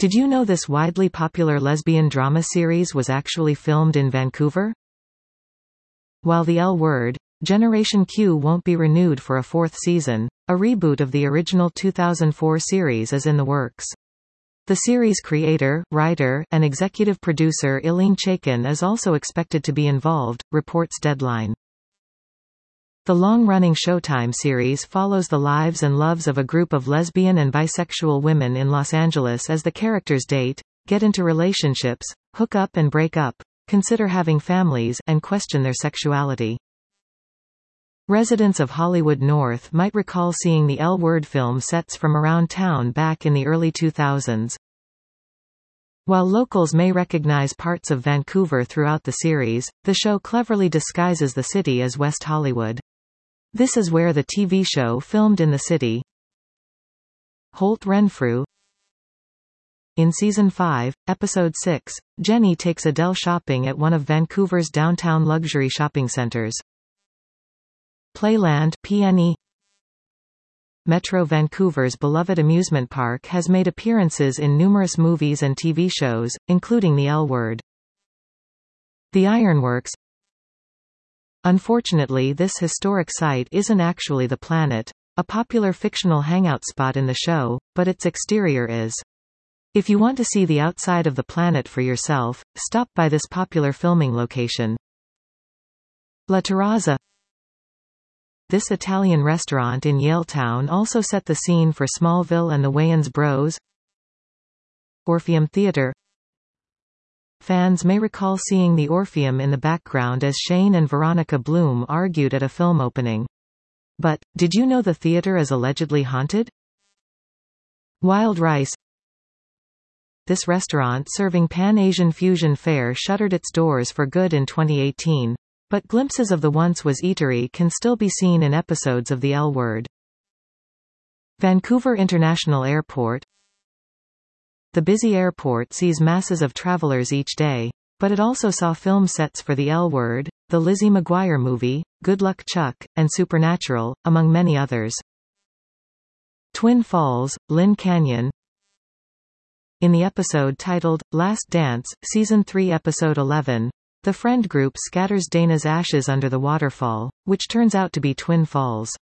Did you know this widely popular lesbian drama series was actually filmed in Vancouver? While the L Word, Generation Q won't be renewed for a fourth season, a reboot of the original 2004 series is in the works. The series creator, writer, and executive producer Eileen Chaikin is also expected to be involved, reports Deadline. The long-running Showtime series follows the lives and loves of a group of lesbian and bisexual women in Los Angeles as the characters date, get into relationships, hook up and break up, consider having families, and question their sexuality. Residents of Hollywood North might recall seeing the L Word film sets from around town back in the early 2000s. While locals may recognize parts of Vancouver throughout the series, the show cleverly disguises the city as West Hollywood. This is where the TV show filmed in the city. Holt Renfrew. In Season 5, Episode 6, Jenny takes Adele shopping at one of Vancouver's downtown luxury shopping centers. Playland PNE. Metro Vancouver's beloved amusement park has made appearances in numerous movies and TV shows, including the L Word. The Ironworks. Unfortunately, this historic site isn't actually the planet, a popular fictional hangout spot in the show, but its exterior is. If you want to see the outside of the planet for yourself, stop by this popular filming location. La Terrazza. This Italian restaurant in Yaletown also set the scene for Smallville and the Wayans Bros. Orpheum Theatre. Fans may recall seeing the Orpheum in the background as Shane and Veronica Bloom argued at a film opening. But, did you know the theater is allegedly haunted? Wild Rice. This restaurant serving Pan-Asian fusion fare shuttered its doors for good in 2018, but glimpses of the once-was eatery can still be seen in episodes of the L Word. Vancouver International Airport. The busy airport sees masses of travelers each day, but it also saw film sets for the L Word, the Lizzie McGuire movie, Good Luck Chuck, and Supernatural, among many others. Twin Falls, Lynn Canyon. In the episode titled, Last Dance, Season 3 Episode 11, the friend group scatters Dana's ashes under the waterfall, which turns out to be Twin Falls.